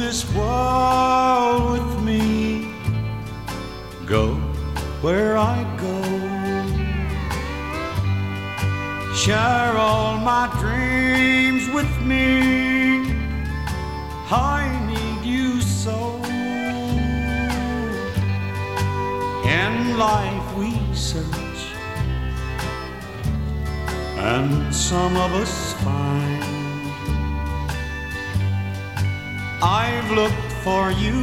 this world with me. Go where I go. Share all my dreams with me. I need you so. In life we search, and some of us find. I've looked for you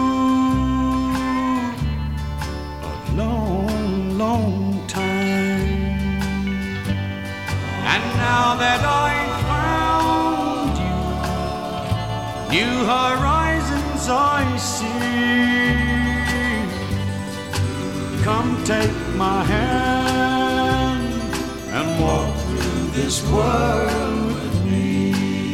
a long, long time. And now that I've found you, new horizons I see. Come take my hand and walk through this world with me.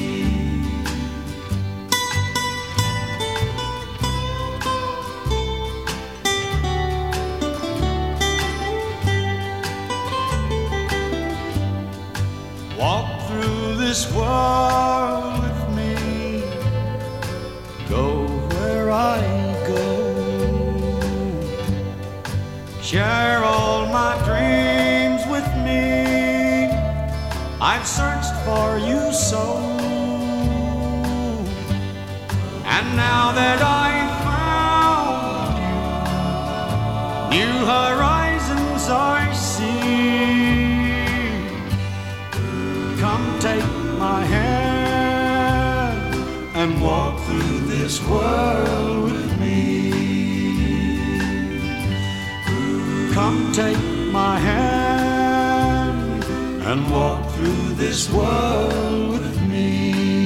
Walk through this world with me. Go where I go. Share all my dreams with me. I've searched for you so. And now that I've found you, new horizons I see. Come take my hand and walk through this world with me. Come take my hand and walk through this world with me.